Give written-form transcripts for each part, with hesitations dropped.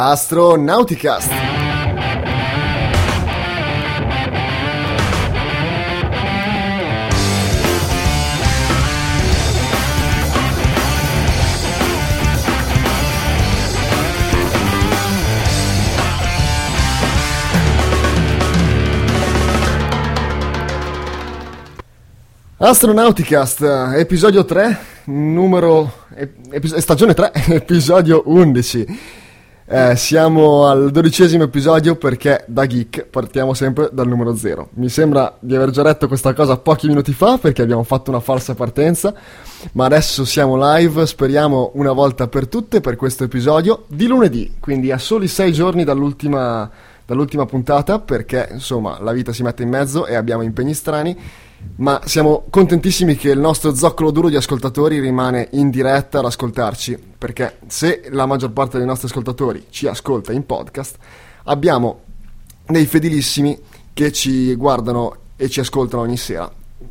Astronauticast. Astronauticast, episodio 3, stagione 3, episodio 11. Siamo al 12° episodio perché da geek partiamo sempre dal numero 0. Mi sembra di aver già detto questa cosa pochi minuti fa perché abbiamo fatto una falsa partenza, ma adesso siamo live, speriamo una volta per tutte, per questo episodio di lunedì, quindi a soli 6 giorni dall'ultima puntata, perché insomma la vita si mette in mezzo e abbiamo impegni strani. Ma siamo contentissimi che il nostro zoccolo duro di ascoltatori rimane in diretta ad ascoltarci, perché se la maggior parte dei nostri ascoltatori ci ascolta in podcast, abbiamo dei fedelissimi che ci guardano e ci ascoltano ogni sera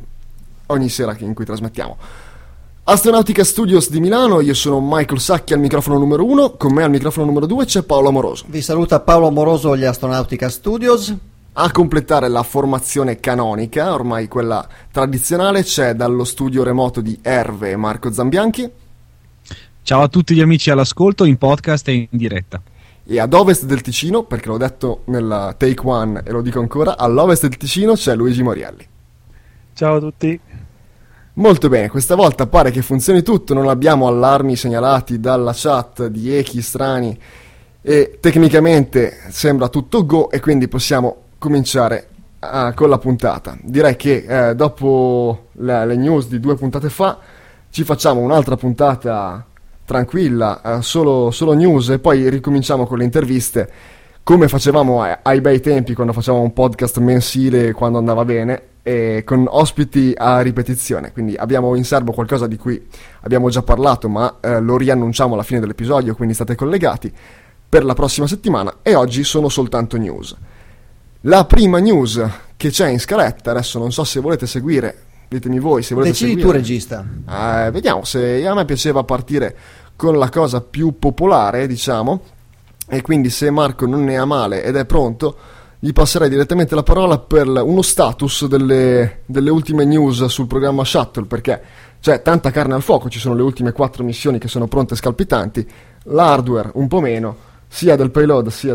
in cui trasmettiamo. Astronautica Studios di Milano, io sono Michael Sacchi al microfono numero 1, con me al microfono numero 2 c'è Paolo Amoroso. Vi saluta Paolo Amoroso agli Astronautica Studios. A completare la formazione canonica, ormai quella tradizionale, c'è dallo studio remoto di Erve Marco Zambianchi. Ciao a tutti gli amici all'ascolto, in podcast e in diretta. E ad ovest del Ticino, perché l'ho detto nella take 1 e lo dico ancora, all'ovest del Ticino c'è Luigi Morielli. Ciao a tutti. Molto bene, questa volta pare che funzioni tutto, non abbiamo allarmi segnalati dalla chat di echi strani e tecnicamente sembra tutto go e quindi possiamo cominciare con la puntata. Direi che dopo le news di 2 puntate fa ci facciamo un'altra puntata tranquilla, solo news, e poi ricominciamo con le interviste come facevamo ai bei tempi, quando facevamo un podcast mensile, quando andava bene, e con ospiti a ripetizione. Quindi abbiamo in serbo qualcosa di cui abbiamo già parlato, ma lo riannunciamo alla fine dell'episodio, quindi state collegati per la prossima settimana, e oggi sono soltanto news. La prima news che c'è in scaletta, adesso non so se volete seguire, ditemi voi se volete seguire. Decidi tu, regista. Vediamo, se a me piaceva partire con la cosa più popolare, diciamo, e quindi se Marco non ne ha male ed è pronto, gli passerei direttamente la parola per uno status delle ultime news sul programma Shuttle, perché c'è tanta carne al fuoco, ci sono le ultime 4 missioni che sono pronte e scalpitanti, l'hardware un po' meno, sia del payload sia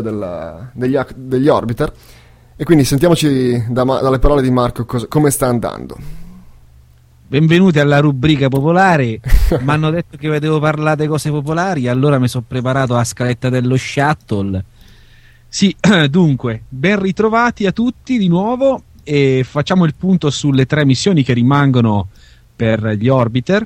degli orbiter. E quindi sentiamoci dalle parole di Marco come sta andando. Benvenuti alla rubrica popolare. Mi hanno detto che devo parlare di cose popolari, allora mi sono preparato la scaletta dello Shuttle. Sì, dunque, ben ritrovati a tutti di nuovo e facciamo il punto sulle 3 missioni che rimangono per gli orbiter.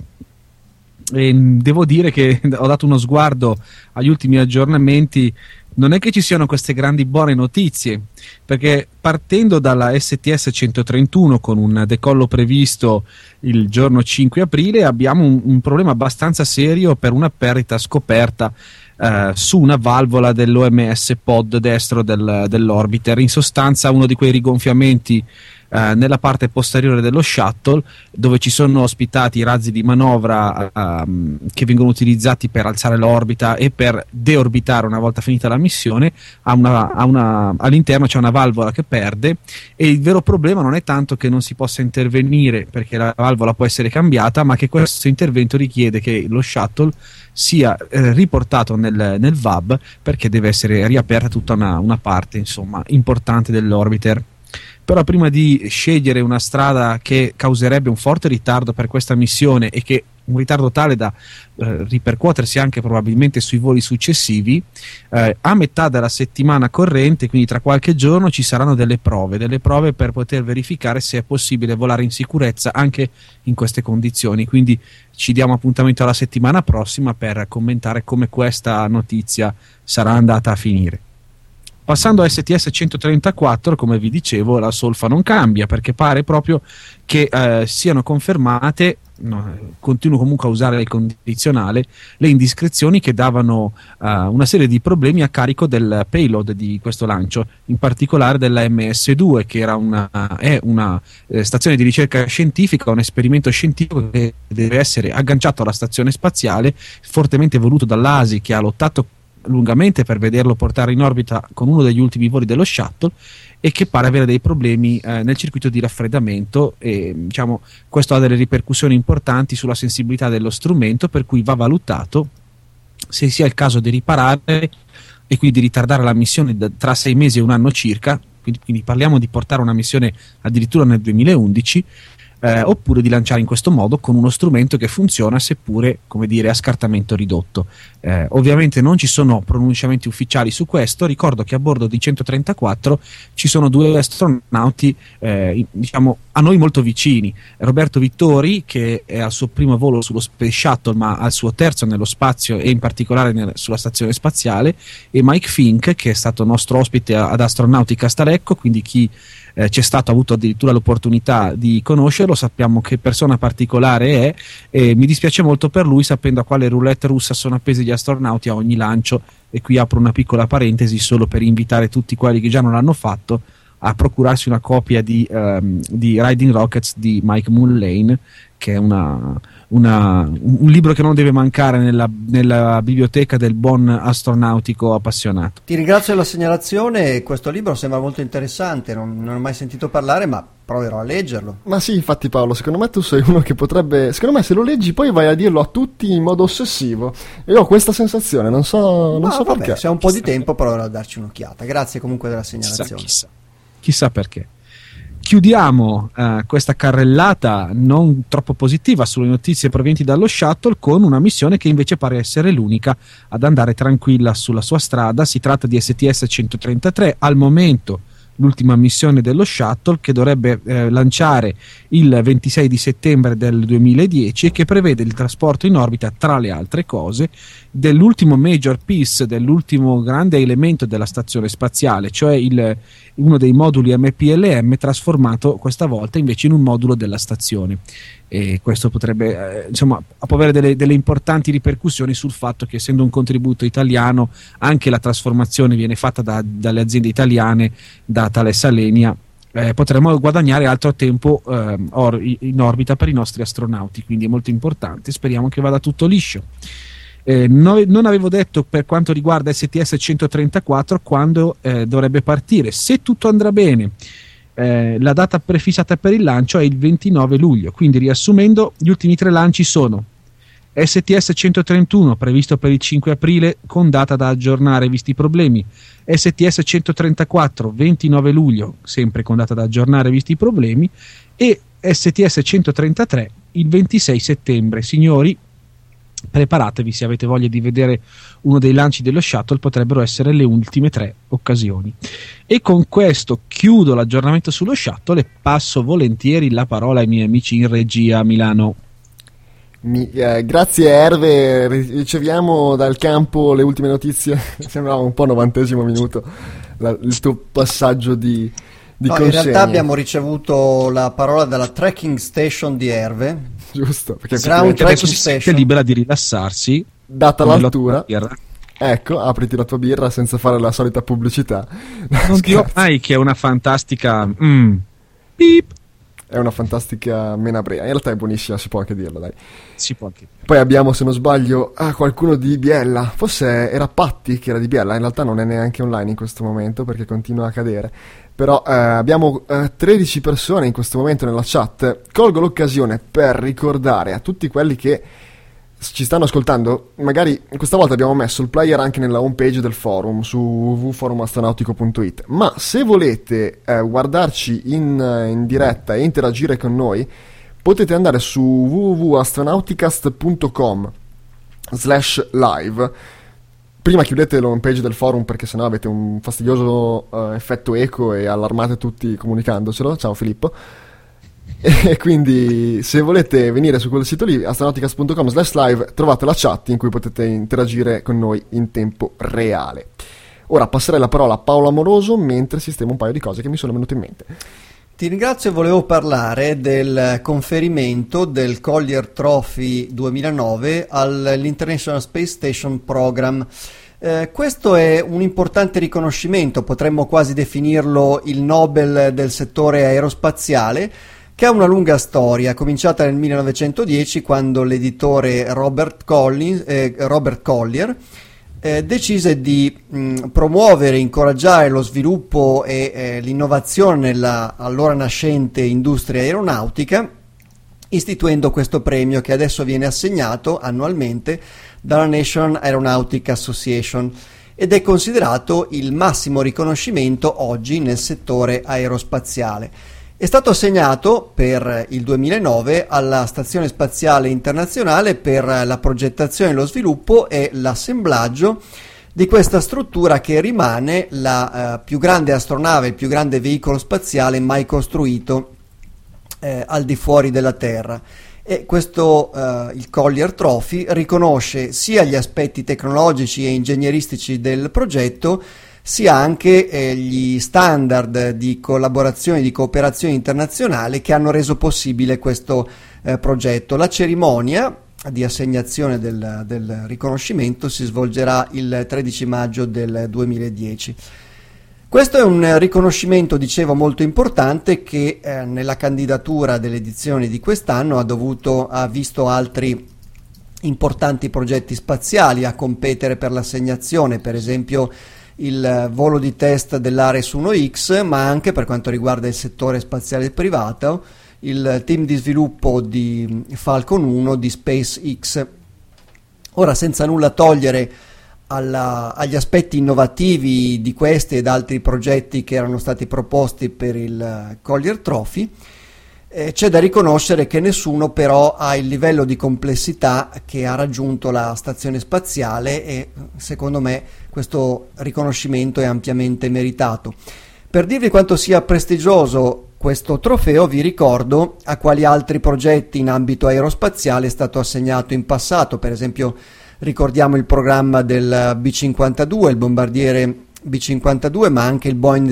E devo dire che ho dato uno sguardo agli ultimi aggiornamenti. Non è che ci siano queste grandi buone notizie, perché partendo dalla STS-131 con un decollo previsto il giorno 5 aprile abbiamo un problema abbastanza serio per una perdita scoperta su una valvola dell'OMS pod destro dell'orbiter. In sostanza uno di quei rigonfiamenti nella parte posteriore dello shuttle, dove ci sono ospitati i razzi di manovra che vengono utilizzati per alzare l'orbita e per deorbitare una volta finita la missione. All'interno c'è una valvola che perde, e il vero problema non è tanto che non si possa intervenire perché la valvola può essere cambiata, ma che questo intervento richiede che lo shuttle sia riportato nel VAB, perché deve essere riaperta tutta una parte, insomma, importante dell'orbiter. Però prima di scegliere una strada che causerebbe un forte ritardo per questa missione, e che un ritardo tale da ripercuotersi anche probabilmente sui voli successivi, a metà della settimana corrente, quindi tra qualche giorno, ci saranno delle prove per poter verificare se è possibile volare in sicurezza anche in queste condizioni. Quindi ci diamo appuntamento alla settimana prossima per commentare come questa notizia sarà andata a finire. Passando a STS 134, come vi dicevo, la solfa non cambia, perché pare proprio che siano confermate, continuo comunque a usare il condizionale, le indiscrezioni che davano una serie di problemi a carico del payload di questo lancio, in particolare della MS2, che è una stazione di ricerca scientifica, un esperimento scientifico che deve essere agganciato alla stazione spaziale, fortemente voluto dall'ASI, che ha lottato lungamente per vederlo portare in orbita con uno degli ultimi voli dello shuttle, e che pare avere dei problemi nel circuito di raffreddamento, e diciamo questo ha delle ripercussioni importanti sulla sensibilità dello strumento, per cui va valutato se sia il caso di riparare e quindi di ritardare la missione tra 6 mesi e un anno circa, quindi parliamo di portare una missione addirittura nel 2011, oppure di lanciare in questo modo con uno strumento che funziona, seppure, come dire, a scartamento ridotto. Ovviamente non ci sono pronunciamenti ufficiali su questo. Ricordo che a bordo di 134 ci sono 2 astronauti diciamo a noi molto vicini: Roberto Vittori, che è al suo primo volo sullo Space Shuttle ma al suo terzo nello spazio, e in particolare sulla stazione spaziale, e Mike Fink, che è stato nostro ospite ad Astronautica Stalecco, quindi chi c'è stato ha avuto addirittura l'opportunità di conoscerlo, sappiamo che persona particolare è, e mi dispiace molto per lui, sapendo a quale roulette russa sono appesi gli astronauti a ogni lancio. E qui apro una piccola parentesi solo per invitare tutti quelli che già non l'hanno fatto a procurarsi una copia di Riding Rockets di Mike Mullane, che è un libro che non deve mancare nella biblioteca del buon astronautico appassionato. Ti ringrazio della segnalazione, questo libro sembra molto interessante, non ho mai sentito parlare, ma proverò a leggerlo. Ma sì, infatti Paolo, secondo me tu sei uno che potrebbe, secondo me se lo leggi poi vai a dirlo a tutti in modo ossessivo. Io ho questa sensazione, non so perché. Se ho un po' di tempo proverò a darci un'occhiata. Grazie comunque della segnalazione. Chissà perché. Chiudiamo questa carrellata non troppo positiva sulle notizie provenienti dallo shuttle con una missione che invece pare essere l'unica ad andare tranquilla sulla sua strada. Si tratta di STS-133, al momento l'ultima missione dello shuttle, che dovrebbe lanciare il 26 di settembre del 2010 e che prevede il trasporto in orbita, tra le altre cose, dell'ultimo major piece, dell'ultimo grande elemento della stazione spaziale, cioè uno dei moduli MPLM, trasformato questa volta invece in un modulo della stazione. E questo potrebbe può avere delle importanti ripercussioni sul fatto che, essendo un contributo italiano, anche la trasformazione viene fatta dalle aziende italiane, da Thales Alenia. Potremmo guadagnare altro tempo in orbita per i nostri astronauti, quindi è molto importante. Speriamo che vada tutto liscio. Non avevo detto per quanto riguarda STS-134 quando dovrebbe partire. Se tutto andrà bene, la data prefissata per il lancio è il 29 luglio, quindi riassumendo, gli ultimi 3 lanci sono STS-131 previsto per il 5 aprile con data da aggiornare visti i problemi, STS-134 29 luglio sempre con data da aggiornare visti i problemi, e STS-133 il 26 settembre. Signori, preparatevi, se avete voglia di vedere uno dei lanci dello shuttle, potrebbero essere le ultime 3 occasioni. E con questo chiudo l'aggiornamento sullo shuttle e passo volentieri la parola ai miei amici in regia a Milano. Grazie Erve, riceviamo dal campo le ultime notizie. Sembrava un po' 90° minuto il tuo passaggio di consegna. In realtà abbiamo ricevuto la parola dalla tracking station di Erve. Giusto, perché adesso si sente libera di rilassarsi, data l'altura. Ecco, apriti la tua birra senza fare la solita pubblicità. Non dirò mai che è una fantastica beep. È una fantastica menabrea. In realtà è buonissima, si può anche dirlo, dai. Si può anche. Poi abbiamo, se non sbaglio, qualcuno di Biella. Forse era Patti che era di Biella. In realtà non è neanche online in questo momento perché continua a cadere. Però abbiamo 13 persone in questo momento nella chat. Colgo l'occasione per ricordare a tutti quelli che ci stanno ascoltando, magari questa volta abbiamo messo il player anche nella homepage del forum su www.forumastronautico.it, ma se volete guardarci in diretta e interagire con noi, potete andare su www.astronauticast.com/live. Prima chiudete la homepage del forum perché sennò avete un fastidioso effetto eco e allarmate tutti comunicandocelo. Ciao Filippo. E quindi se volete venire su quel sito lì, astronauticast.com/live, trovate la chat in cui potete interagire con noi in tempo reale. Ora passerei la parola a Paolo Amoroso mentre sistemo un paio di cose che mi sono venute in mente. Ti ringrazio e volevo parlare del conferimento del Collier Trophy 2009 all'International Space Station Program. Questo è un importante riconoscimento, potremmo quasi definirlo il Nobel del settore aerospaziale, che ha una lunga storia, cominciata nel 1910 quando l'editore Robert Collier decise di promuovere e incoraggiare lo sviluppo e l'innovazione nella allora nascente industria aeronautica, istituendo questo premio che adesso viene assegnato annualmente dalla National Aeronautic Association ed è considerato il massimo riconoscimento oggi nel settore aerospaziale. È stato assegnato per il 2009 alla Stazione Spaziale Internazionale per la progettazione, lo sviluppo e l'assemblaggio di questa struttura che rimane la più grande astronave, il più grande veicolo spaziale mai costruito al di fuori della Terra. E questo, il Collier Trophy, riconosce sia gli aspetti tecnologici e ingegneristici del progetto, sia anche gli standard di collaborazione e di cooperazione internazionale che hanno reso possibile questo progetto. La cerimonia di assegnazione del riconoscimento si svolgerà il 13 maggio del 2010. Questo è un riconoscimento, dicevo, molto importante che nella candidatura delle edizioni di quest'anno ha visto altri importanti progetti spaziali a competere per l'assegnazione, per esempio il volo di test dell'Ares 1X, ma anche per quanto riguarda il settore spaziale privato, il team di sviluppo di Falcon 1 di SpaceX. Ora, senza nulla togliere agli aspetti innovativi di questi ed altri progetti che erano stati proposti per il Collier Trophy, c'è da riconoscere che nessuno però ha il livello di complessità che ha raggiunto la stazione spaziale e secondo me questo riconoscimento è ampiamente meritato. Per dirvi quanto sia prestigioso questo trofeo vi ricordo a quali altri progetti in ambito aerospaziale è stato assegnato in passato. Per esempio ricordiamo il programma del B-52, il bombardiere B-52, ma anche il Boeing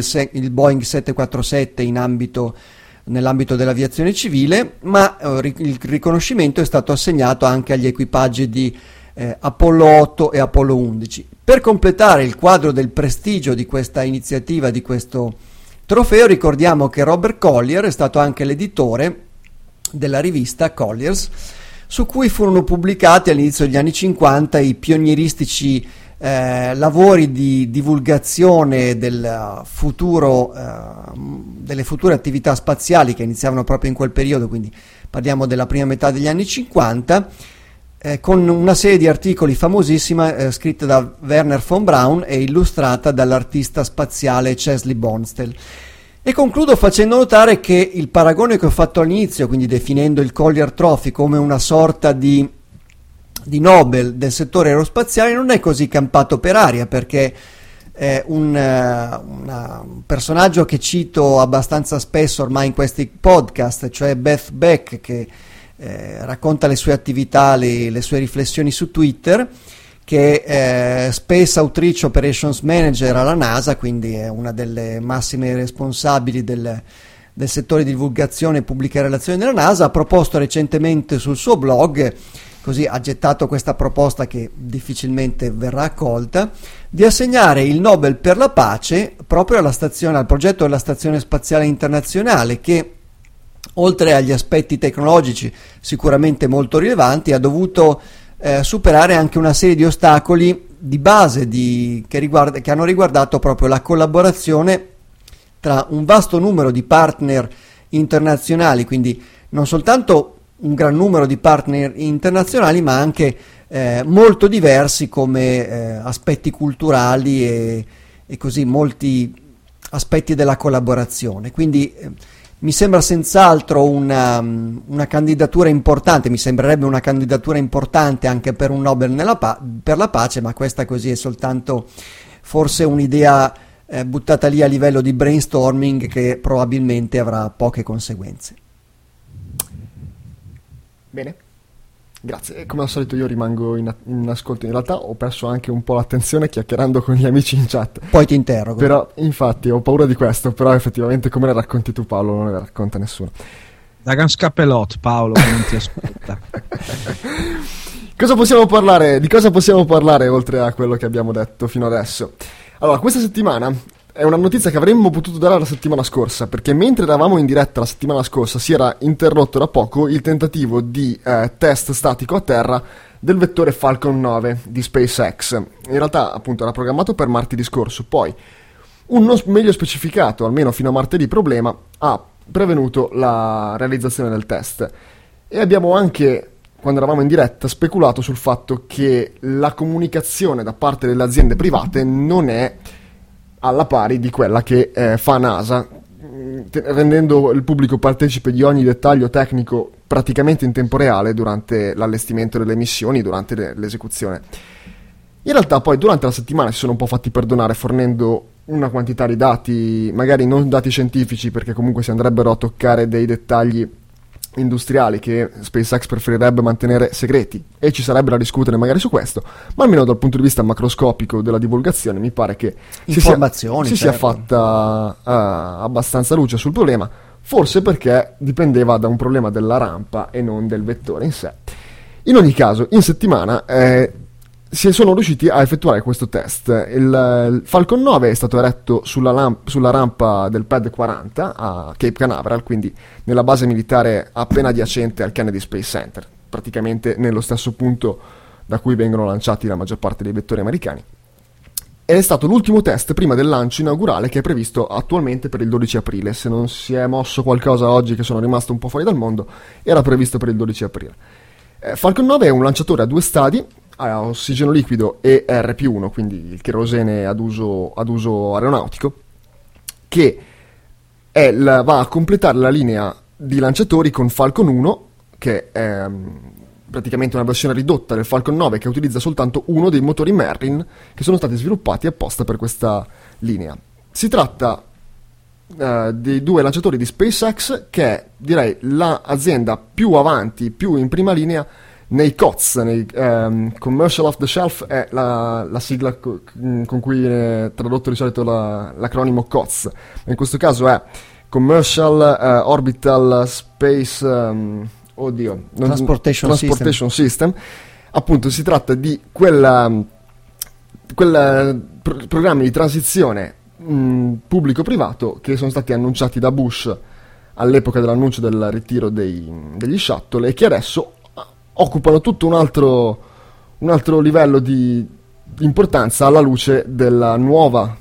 747 nell'ambito dell'aviazione civile, ma il riconoscimento è stato assegnato anche agli equipaggi di Apollo 8 e Apollo 11. Per completare il quadro del prestigio di questa iniziativa, di questo trofeo, ricordiamo che Robert Collier è stato anche l'editore della rivista Colliers, su cui furono pubblicati all'inizio degli anni 50 i pionieristici lavori di divulgazione del futuro, delle future attività spaziali che iniziavano proprio in quel periodo, quindi parliamo della prima metà degli anni 50, con una serie di articoli famosissima scritta da Werner von Braun e illustrata dall'artista spaziale Chesley Bonestell. E concludo facendo notare che il paragone che ho fatto all'inizio, quindi definendo il Collier Trophy come una sorta di Nobel del settore aerospaziale, non è così campato per aria, perché un personaggio che cito abbastanza spesso ormai in questi podcast, cioè Beth Beck, che racconta le sue attività, le sue riflessioni su Twitter, che è Space Outreach Operations Manager alla NASA, quindi è una delle massime responsabili del settore di divulgazione e pubblica relazioni della NASA. Ha proposto recentemente sul suo blog, così ha gettato questa proposta che difficilmente verrà accolta, di assegnare il Nobel per la pace proprio al progetto della Stazione Spaziale Internazionale, che oltre agli aspetti tecnologici sicuramente molto rilevanti ha dovuto superare anche una serie di ostacoli di base che hanno riguardato proprio la collaborazione tra un vasto numero di partner internazionali, quindi non soltanto un gran numero di partner internazionali, ma anche molto diversi come aspetti culturali e così molti aspetti della collaborazione. Quindi mi sembra senz'altro una candidatura importante, mi sembrerebbe una candidatura importante anche per un Nobel per la pace, ma questa così è soltanto forse un'idea buttata lì a livello di brainstorming che probabilmente avrà poche conseguenze. Bene, grazie. E come al solito io rimango in ascolto, in realtà ho perso anche un po' l'attenzione chiacchierando con gli amici in chat. Poi ti interrogo. Però infatti ho paura di questo, però effettivamente come le racconti tu, Paolo, non le racconta nessuno. Da Gan Scappellot, Paolo, che non ti ascolta. Cosa possiamo parlare? Di cosa possiamo parlare oltre a quello che abbiamo detto fino adesso? Allora, questa settimana è una notizia che avremmo potuto dare la settimana scorsa, perché mentre eravamo in diretta la settimana scorsa si era interrotto da poco il tentativo di test statico a terra del vettore Falcon 9 di SpaceX. In realtà appunto era programmato per martedì scorso, poi un non meglio specificato, almeno fino a martedì, problema ha prevenuto la realizzazione del test. E abbiamo anche, quando eravamo in diretta, speculato sul fatto che la comunicazione da parte delle aziende private non è alla pari di quella che fa NASA, rendendo il pubblico partecipe di ogni dettaglio tecnico praticamente in tempo reale durante l'allestimento delle missioni, durante l'esecuzione. In realtà poi durante la settimana si sono un po' fatti perdonare fornendo una quantità di dati, magari non dati scientifici, perché comunque si andrebbero a toccare dei dettagli industriali che SpaceX preferirebbe mantenere segreti, e ci sarebbe da discutere magari su questo, ma almeno dal punto di vista macroscopico della divulgazione mi pare che si sia fatta abbastanza luce sul problema, forse perché dipendeva da un problema della rampa e non del vettore in sé. In ogni caso, in settimana si sono riusciti a effettuare questo test. Il Falcon 9 è stato eretto sulla rampa del Pad 40 a Cape Canaveral, quindi nella base militare appena adiacente al Kennedy Space Center, praticamente nello stesso punto da cui vengono lanciati la maggior parte dei vettori americani. Ed è stato l'ultimo test prima del lancio inaugurale, che è previsto attualmente per il 12 aprile. Se non si è mosso qualcosa oggi, che sono rimasto un po' fuori dal mondo, era previsto per il 12 aprile. Falcon 9 è un lanciatore a 2 stadi, a ossigeno liquido e RP1, quindi il cherosene ad uso aeronautico, che va a completare la linea di lanciatori con Falcon 1, che è praticamente una versione ridotta del Falcon 9 che utilizza soltanto uno dei motori Merlin che sono stati sviluppati apposta per questa linea. Si tratta dei 2 lanciatori di SpaceX, che è, direi, l'azienda più avanti, più in prima linea nei COTS, nei Commercial Off the Shelf è la sigla con cui viene tradotto di solito l'acronimo COTS. In questo caso è Commercial Orbital Space Transportation System. Appunto, si tratta di quel programmi di transizione pubblico-privato che sono stati annunciati da Bush all'epoca dell'annuncio del ritiro degli shuttle, e che adesso occupano tutto un altro livello di importanza alla luce della nuova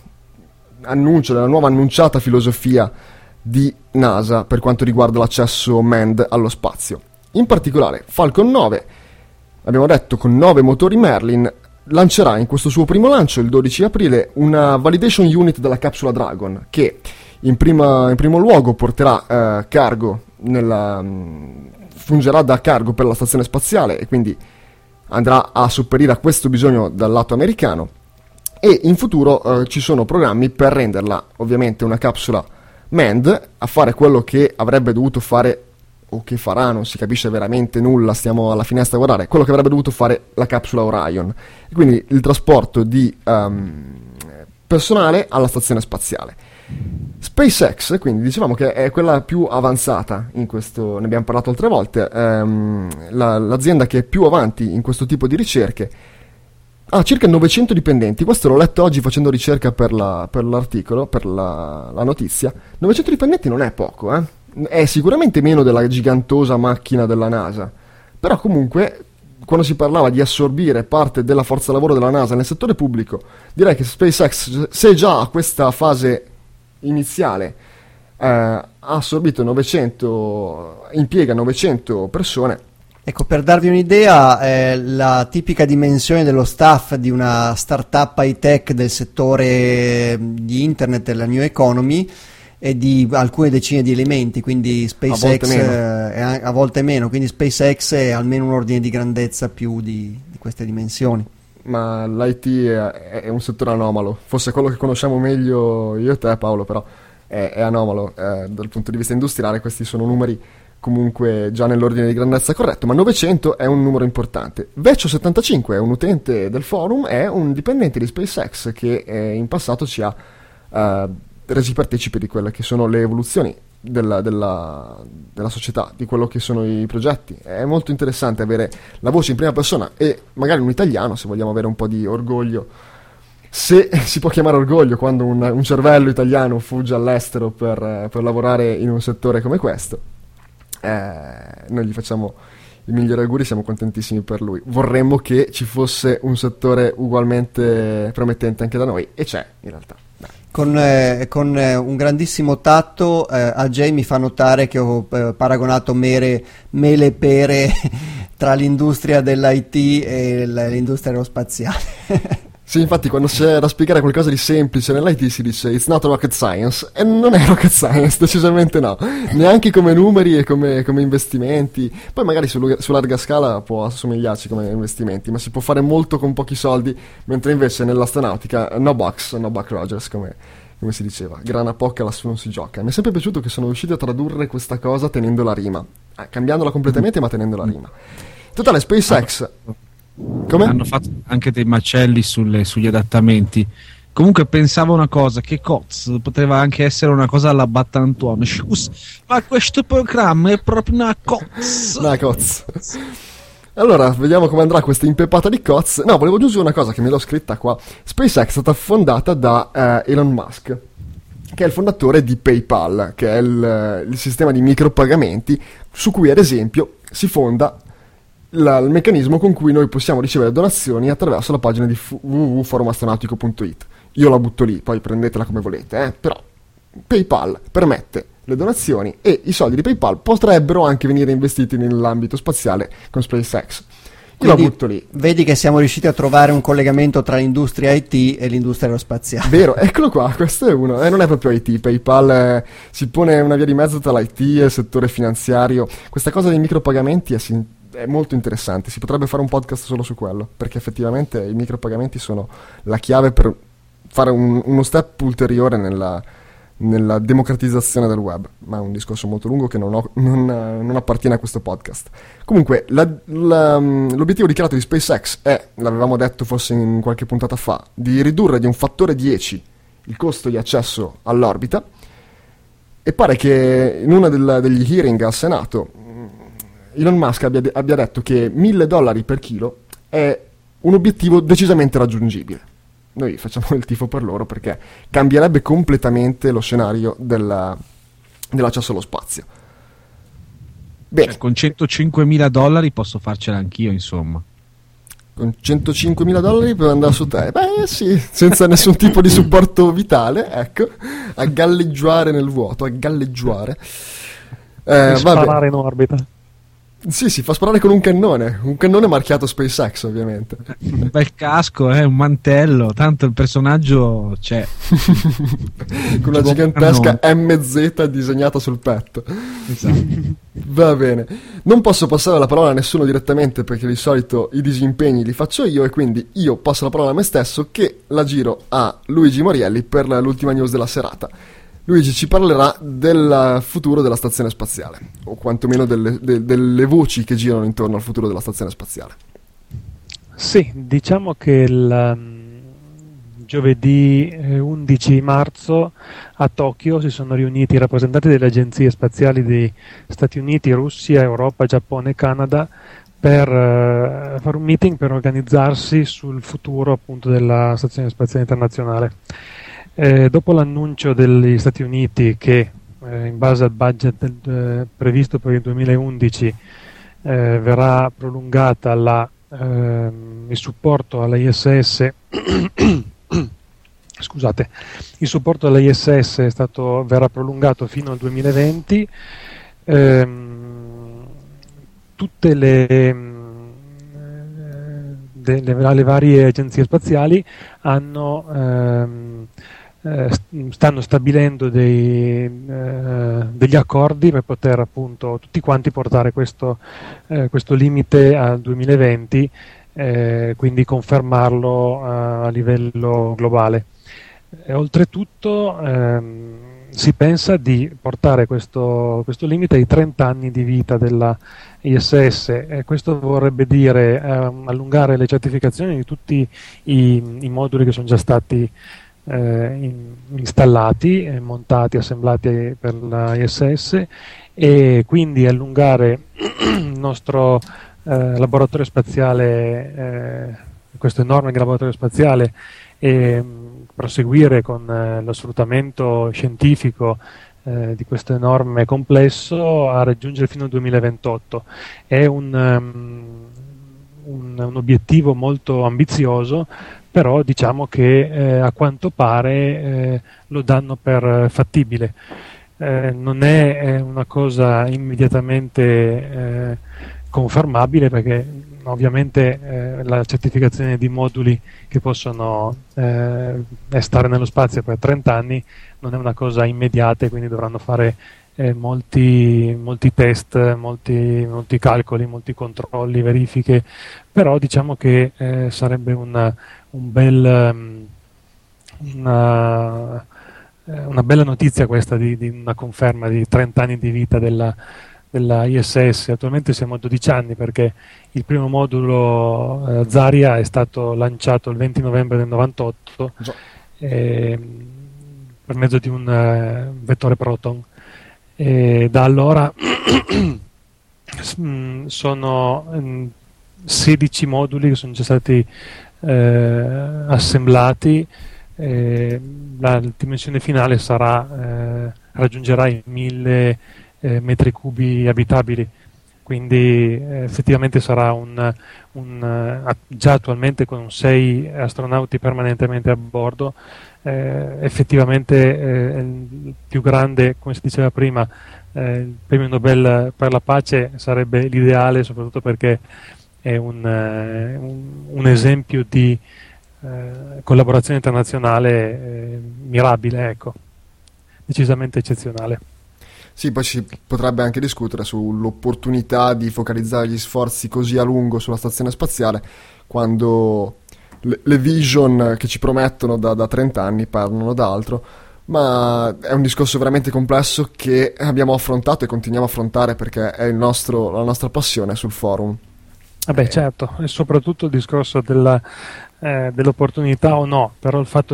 annunciata filosofia di NASA per quanto riguarda l'accesso manned allo spazio. In particolare Falcon 9, abbiamo detto, con 9 motori Merlin, lancerà in questo suo primo lancio il 12 aprile una validation unit della capsula Dragon, che in primo luogo porterà cargo fungerà da cargo per la stazione spaziale, e quindi andrà a sopperire a questo bisogno dal lato americano, e in futuro ci sono programmi per renderla ovviamente una capsula manned, a fare quello che avrebbe dovuto fare, o che farà, non si capisce veramente nulla, stiamo alla finestra a guardare, quello che avrebbe dovuto fare la capsula Orion, e quindi il trasporto di personale alla stazione spaziale. SpaceX, quindi dicevamo che è quella più avanzata in questo, ne abbiamo parlato altre volte, l'azienda che è più avanti in questo tipo di ricerche. Ha circa 900 dipendenti, questo l'ho letto oggi facendo ricerca per l'articolo, per la notizia. 900 dipendenti non è poco, è sicuramente meno della gigantosa macchina della NASA, però comunque quando si parlava di assorbire parte della forza lavoro della NASA nel settore pubblico, direi che SpaceX, se già a questa fase iniziale ha assorbito 900, impiega 900 persone. Ecco, per darvi un'idea, la tipica dimensione dello staff di una startup high-tech del settore di internet della new economy è di alcune decine di elementi, quindi SpaceX è a volte meno, quindi SpaceX è almeno un ordine di grandezza più di queste dimensioni. Ma l'IT è un settore anomalo, forse quello che conosciamo meglio io e te, Paolo, però è anomalo dal punto di vista industriale. Questi sono numeri comunque già nell'ordine di grandezza corretto, ma 900 è un numero importante. Vecchio75 è un utente del forum, è un dipendente di SpaceX che in passato ci ha resi partecipi di quelle che sono le evoluzioni della società, di quello che sono i progetti. È molto interessante avere la voce in prima persona, e magari un italiano, se vogliamo avere un po' di orgoglio, se si può chiamare orgoglio quando un cervello italiano fugge all'estero per lavorare in un settore come questo. Noi gli facciamo i migliori auguri, siamo contentissimi per lui. Vorremmo che ci fosse un settore ugualmente promettente anche da noi, e c'è in realtà. Con un grandissimo tatto, a Jay mi fa notare che ho paragonato mele e pere tra l'industria dell'IT e l'industria aerospaziale. Sì, infatti quando c'è da spiegare qualcosa di semplice nell'IT si dice it's not rocket science, e non è rocket science, decisamente no, neanche come numeri e come investimenti. Poi magari su larga scala può assomigliarci come investimenti, ma si può fare molto con pochi soldi, mentre invece nell'astronautica no bucks, no Buck Rogers, come si diceva, grana poca lassù non si gioca. Mi è sempre piaciuto che sono riusciti a tradurre questa cosa tenendo la rima, cambiandola completamente ma tenendo la rima. In totale SpaceX... Come? Hanno fatto anche dei macelli sugli adattamenti. Comunque pensavo una cosa, che COTS poteva anche essere una cosa alla Battantuono. Scusa, ma questo programma è proprio una COTS. Una COTS. Allora, vediamo come andrà questa impepata di COTS. No, volevo aggiungere una cosa che me l'ho scritta qua. SpaceX è stata fondata da Elon Musk, che è il fondatore di PayPal, che è il sistema di micropagamenti su cui ad esempio si fonda il meccanismo con cui noi possiamo ricevere donazioni attraverso la pagina di www.forumastronautico.it. Io la butto lì, poi prendetela come volete, però PayPal permette le donazioni e i soldi di PayPal potrebbero anche venire investiti nell'ambito spaziale con SpaceX. Io la butto lì. Vedi che siamo riusciti a trovare un collegamento tra l'industria IT e l'industria aerospaziale. Vero, eccolo qua, questo è uno. Non è proprio IT, PayPal si pone una via di mezzo tra l'IT e il settore finanziario. Questa cosa dei micropagamenti è molto interessante, si potrebbe fare un podcast solo su quello, perché effettivamente i micropagamenti sono la chiave per fare uno step ulteriore nella democratizzazione del web, ma è un discorso molto lungo che non appartiene a questo podcast. Comunque l'obiettivo dichiarato di SpaceX è, l'avevamo detto forse in qualche puntata fa, di ridurre di un fattore 10 il costo di accesso all'orbita, e pare che in uno degli hearing al Senato Elon Musk abbia detto che $1.000 per chilo è un obiettivo decisamente raggiungibile. Noi facciamo il tifo per loro perché cambierebbe completamente lo scenario dell'accesso allo spazio. Bene. Cioè, con $105.000 posso farcela anch'io, insomma. Con $105.000 per andare su Terra? Beh sì, senza nessun tipo di supporto vitale, ecco, a galleggiare nel vuoto, a galleggiare. Sparare in orbita. Sì, si fa sparare con un cannone marchiato SpaceX, ovviamente. Un bel casco, un mantello, tanto il personaggio c'è. Con una gigantesca MZ disegnata sul petto. Esatto. Va bene. Non posso passare la parola a nessuno direttamente perché di solito i disimpegni li faccio io, e quindi io passo la parola a me stesso, che la giro a Luigi Morielli per l'ultima news della serata. Luigi ci parlerà del futuro della stazione spaziale, o quantomeno delle voci che girano intorno al futuro della stazione spaziale. Sì, diciamo che il giovedì 11 marzo a Tokyo si sono riuniti i rappresentanti delle agenzie spaziali degli Stati Uniti, Russia, Europa, Giappone e Canada per fare un meeting per organizzarsi sul futuro appunto della stazione spaziale internazionale. Dopo l'annuncio degli Stati Uniti che in base al budget previsto per il 2011 verrà prolungata il supporto alla ISS scusate, il supporto alla ISS verrà prolungato fino al 2020. Tutte le varie agenzie spaziali stanno stabilendo degli accordi per poter appunto tutti quanti portare questo limite al 2020, quindi confermarlo a livello globale. Oltretutto si pensa di portare questo limite ai 30 anni di vita della ISS, e questo vorrebbe dire allungare le certificazioni di tutti i moduli che sono già stati installati, montati, assemblati per la ISS, e quindi allungare il nostro laboratorio spaziale, questo enorme laboratorio spaziale, e proseguire con lo sfruttamento scientifico di questo enorme complesso a raggiungere fino al 2028. È un obiettivo molto ambizioso, però diciamo che a quanto pare lo danno per fattibile. Non è una cosa immediatamente confermabile, perché ovviamente la certificazione di moduli che possono stare nello spazio per 30 anni non è una cosa immediata, e quindi dovranno fare molti test, molti calcoli, molti controlli, verifiche, però diciamo che sarebbe una bella notizia questa di una conferma di 30 anni di vita della ISS. Attualmente siamo a 12 anni, perché il primo modulo Zarya è stato lanciato il 20 novembre del 98 per mezzo di un vettore Proton, e da allora sono 16 moduli che sono già stati assemblati. La dimensione finale raggiungerà i 1000 metri cubi abitabili, quindi effettivamente sarà già attualmente con 6 astronauti permanentemente a bordo, effettivamente è il più grande, come si diceva prima, il premio Nobel per la pace sarebbe l'ideale, soprattutto perché è un esempio di collaborazione internazionale mirabile, ecco, decisamente eccezionale. Sì, poi si potrebbe anche discutere sull'opportunità di focalizzare gli sforzi così a lungo sulla stazione spaziale, quando le vision che ci promettono da 30 anni parlano d'altro, ma è un discorso veramente complesso che abbiamo affrontato e continuiamo a affrontare, perché è la nostra passione sul forum. Certo, e soprattutto il discorso dell'opportunità o no, però il fatto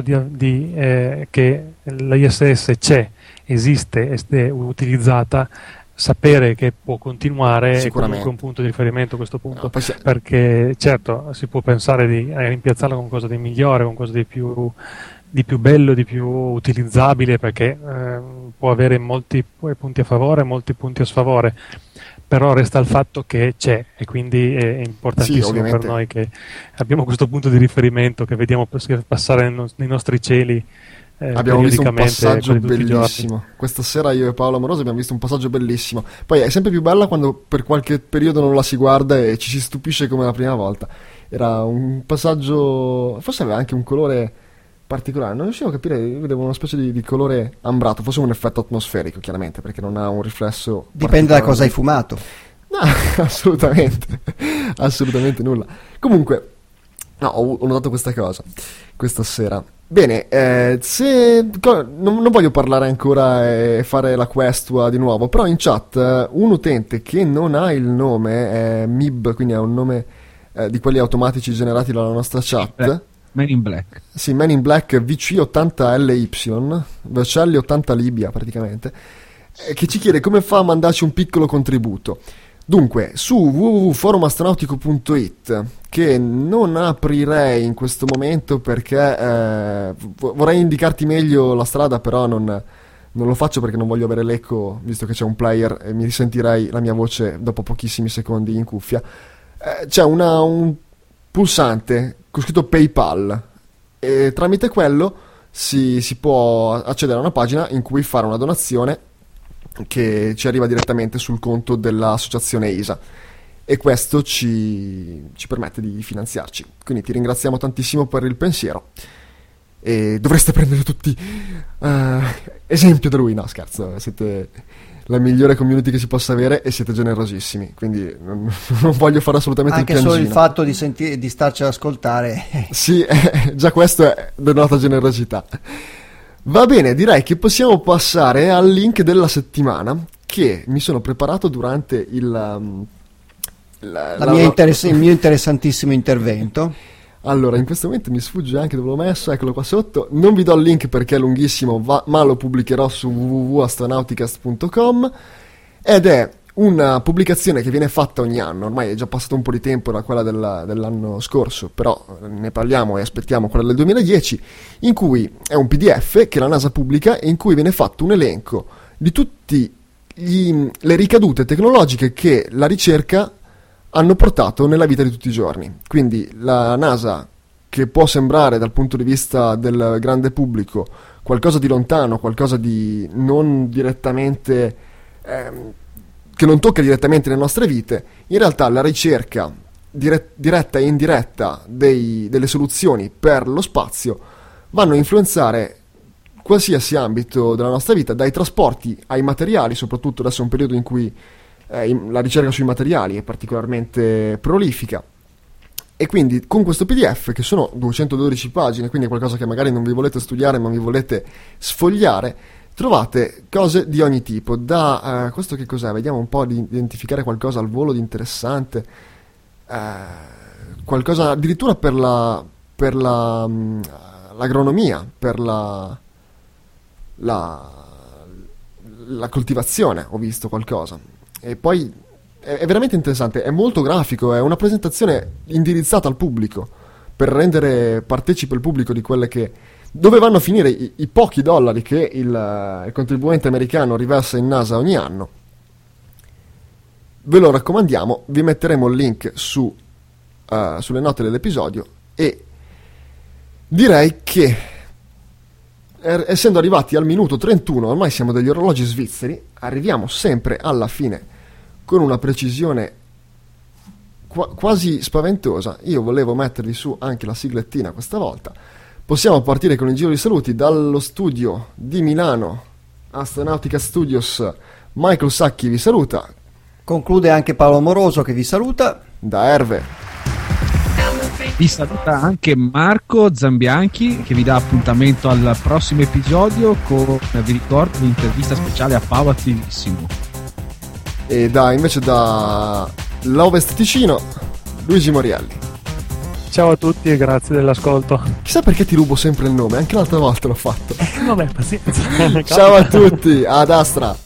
che l'ISS esiste ed è utilizzata, sapere che può continuare è comunque un punto di riferimento a questo punto, perché certo si può pensare di rimpiazzarla con qualcosa di migliore, con qualcosa di più bello, di più utilizzabile, perché può avere molti punti a favore e molti punti a sfavore, però resta il fatto che c'è, e quindi è importantissimo per noi che abbiamo questo punto di riferimento, che vediamo passare nei nostri cieli. Abbiamo visto un passaggio bellissimo questa sera, io e Paolo Amoroso abbiamo visto un passaggio bellissimo. Poi è sempre più bella quando per qualche periodo non la si guarda e ci si stupisce come la prima volta. Era un passaggio, forse aveva anche un colore particolare, non riuscivo a capire, io vedevo una specie di colore ambrato, forse un effetto atmosferico chiaramente, perché non ha un riflesso, dipende da cosa hai fumato. No, assolutamente nulla. Comunque ho notato questa cosa questa sera. Bene, non voglio parlare ancora e fare la questua di nuovo, però in chat un utente che non ha il nome MIB, quindi ha un nome di quelli automatici generati dalla nostra chat. Man in Black. Sì, Man in Black VC80LY, Vercelli 80 Libia praticamente, che ci chiede come fa a mandarci un piccolo contributo. Dunque, su www.forumastronautico.it, che non aprirei in questo momento perché vorrei indicarti meglio la strada, però non lo faccio perché non voglio avere l'eco, visto che c'è un player e mi risentirei la mia voce dopo pochissimi secondi in cuffia. C'è un pulsante con scritto PayPal, e tramite quello si può accedere a una pagina in cui fare una donazione che ci arriva direttamente sul conto dell'associazione ESA, e questo ci permette di finanziarci. Quindi ti ringraziamo tantissimo per il pensiero, e dovreste prendere tutti esempio da lui. No, scherzo, siete la migliore community che si possa avere e siete generosissimi, quindi non voglio fare assolutamente anche il piangino. Solo il fatto di starci ad ascoltare sì, già questo denota generosità. Va bene, direi che possiamo passare al link della settimana che mi sono preparato durante il mio interessantissimo intervento. Allora, in questo momento mi sfugge anche dove l'ho messo, eccolo qua sotto. Non vi do il link perché è lunghissimo, ma lo pubblicherò su www.astronauticast.com, ed è una pubblicazione che viene fatta ogni anno. Ormai è già passato un po' di tempo da quella dell'anno scorso, però ne parliamo e aspettiamo quella del 2010, in cui è un PDF che la NASA pubblica e in cui viene fatto un elenco di tutte le ricadute tecnologiche che la ricerca hanno portato nella vita di tutti i giorni. Quindi la NASA, che può sembrare dal punto di vista del grande pubblico qualcosa di lontano, qualcosa di non direttamente che non tocca direttamente le nostre vite, in realtà la ricerca diretta e indiretta delle soluzioni per lo spazio vanno a influenzare qualsiasi ambito della nostra vita, dai trasporti ai materiali. Soprattutto adesso è un periodo in cui la ricerca sui materiali è particolarmente prolifica, e quindi con questo PDF, che sono 212 pagine, quindi è qualcosa che magari non vi volete studiare ma vi volete sfogliare, trovate cose di ogni tipo. Da questo che cos'è? Vediamo un po' di identificare qualcosa al volo di interessante, qualcosa addirittura per l'agronomia, per la coltivazione. Ho visto qualcosa, e poi è veramente interessante, è molto grafico, è una presentazione indirizzata al pubblico per rendere partecipe il pubblico di quelle che dove vanno a finire i pochi dollari che il contribuente americano riversa in NASA ogni anno. Ve lo raccomandiamo, vi metteremo il link sulle note dell'episodio, e direi che essendo arrivati al minuto 31, ormai siamo degli orologi svizzeri, arriviamo sempre alla fine con una precisione quasi spaventosa. Io volevo mettervi su anche la siglettina questa volta. Possiamo partire con il giro di saluti dallo studio di Milano, Astronautica Studios. Michael Sacchi vi saluta. Conclude anche Paolo Moroso, che vi saluta. Da Erve vi saluta anche Marco Zambianchi, che vi dà appuntamento al prossimo episodio con, vi ricordo, un'intervista speciale a Paolo Attivissimo. E invece da l'Ovest Ticino, Luigi Morielli. Ciao a tutti e grazie dell'ascolto. Chissà perché ti rubo sempre il nome, anche l'altra volta l'ho fatto. Vabbè, pazienza. Ciao a tutti, ad Astra.